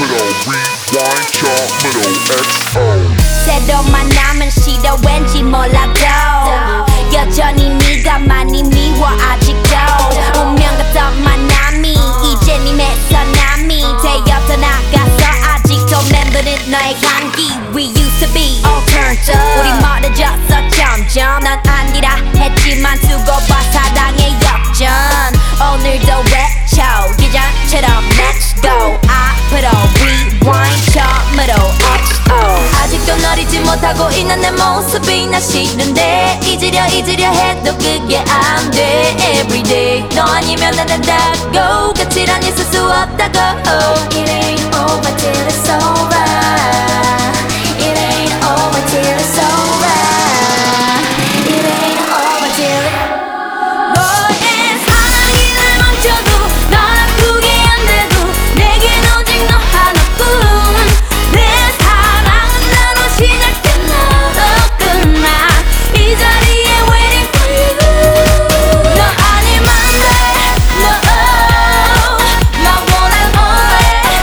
rewind 처음으로 XO. 새로 만나면 싫어 왠지 몰라도 여전히 네가 많이 미워 아직도. 운명 같던 만남이 이제 네 매서남이 되어서 나가서 아직도 맴도는 너의 향기. We used to be all turned up. 우리 멀어졌어 점점. 난 아니라 했지만 두고 봐 사랑의 역전. 오늘도 외쳐 예전처럼 Let's go. 앞으로 rewind 처음으로 XO. 아직도 널 잊지 못하고 있는 내 모습이 나 싫은데 잊으려 해도 그게 안 돼. Everyday 너 아니면 안 된다고. 끝이란 있을 수 없다고. It ain't over till it's over. It ain't over till it's over. It ain't over till it's 너의 사랑이 날 멈춰도 널 아프게 안 돼도 내겐 오직 너 하나뿐. 내 사랑은 나로 시작됐나도 끝나 이 자리에 waiting for you. 너 아니면 돼 no. 나 원한 only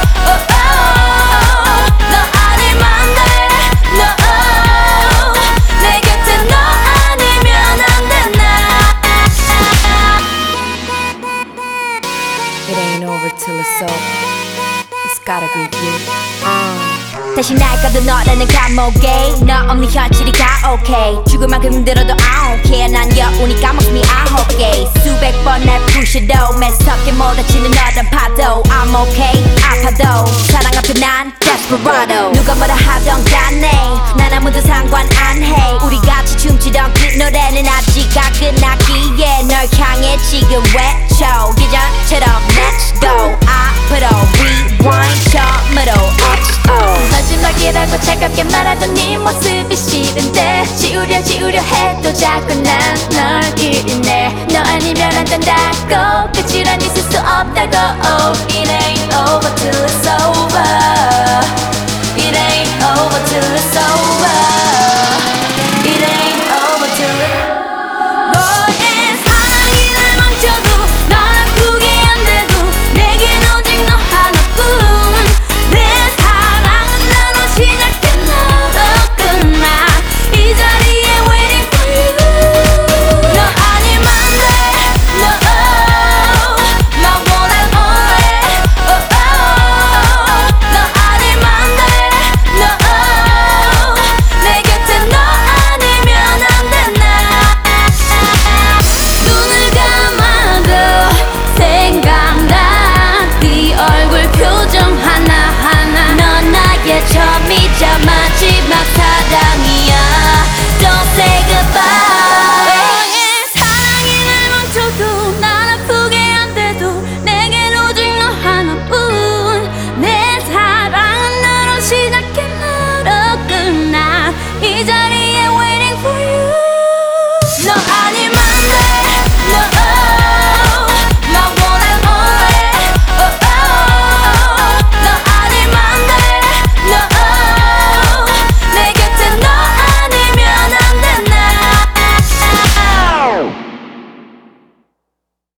너 아니면 돼 no. 내 곁에 너 아니면 안 된다. It ain't over till it's over. It's gotta be you. 다시 날 가도 너라는 감옥에 너 없는 현실이 다 okay. 죽을 만큼 힘들어도 I don't care. 난 여우니까 목숨이 9개. 수백 번 날 부셔도 매섭게 몰아치는 너란 파도 I'm okay. 아파도 사랑 앞에 난 desperado. 누가 뭐라 하던 간에 난 아무도 상관 안 해. 우리 같이 춤추던 그 노래는 아직 안 끝나기에 널 향해 지금 외쳐 예전처럼 Let's go. 앞으로 rewind 처음으로 XO. 마지막이라고 차갑게 말하던 네 모습이 싫은데 지우려 해도 자꾸 난 널 기리네. 너 아니면 안 된다고. 끝이란 있을 수 없다고. It ain't over till it's over. It ain't over till it's over.